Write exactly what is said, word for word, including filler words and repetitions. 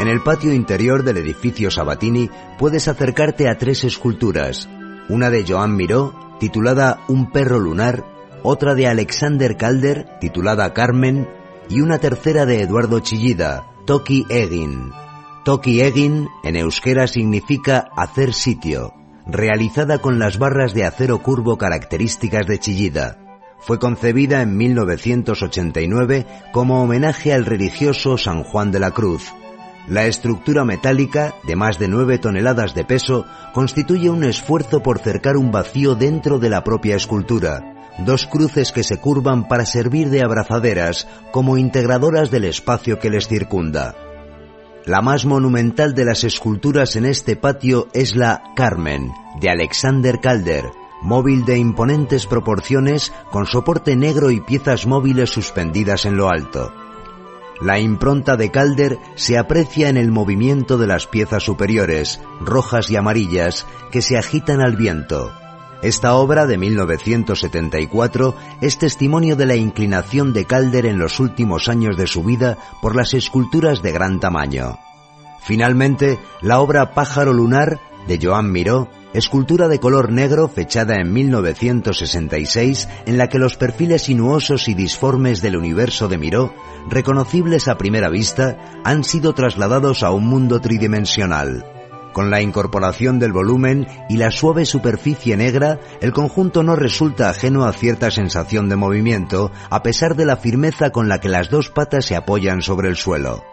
En el patio interior del edificio Sabatini puedes acercarte a tres esculturas, una de Joan Miró, titulada Un perro lunar, otra de Alexander Calder, titulada Carmen, y una tercera de Eduardo Chillida, Toki Egin. Toki Egin, en euskera, significa hacer sitio, realizada con las barras de acero curvo características de Chillida. Fue concebida en mil novecientos ochenta y nueve como homenaje al religioso San Juan de la Cruz. La estructura metálica, de más de nueve toneladas de peso, constituye un esfuerzo por cercar un vacío dentro de la propia escultura, dos cruces que se curvan para servir de abrazaderas como integradoras del espacio que les circunda. La más monumental de las esculturas en este patio es la Carmen, de Alexander Calder, móvil de imponentes proporciones con soporte negro y piezas móviles suspendidas en lo alto. La impronta de Calder se aprecia en el movimiento de las piezas superiores, rojas y amarillas, que se agitan al viento. Esta obra de mil novecientos setenta y cuatro es testimonio de la inclinación de Calder en los últimos años de su vida por las esculturas de gran tamaño. Finalmente, la obra Pájaro lunar, de Joan Miró, escultura de color negro fechada en mil novecientos sesenta y seis, en la que los perfiles sinuosos y disformes del universo de Miró, reconocibles a primera vista, han sido trasladados a un mundo tridimensional. Con la incorporación del volumen y la suave superficie negra, el conjunto no resulta ajeno a cierta sensación de movimiento, a pesar de la firmeza con la que las dos patas se apoyan sobre el suelo.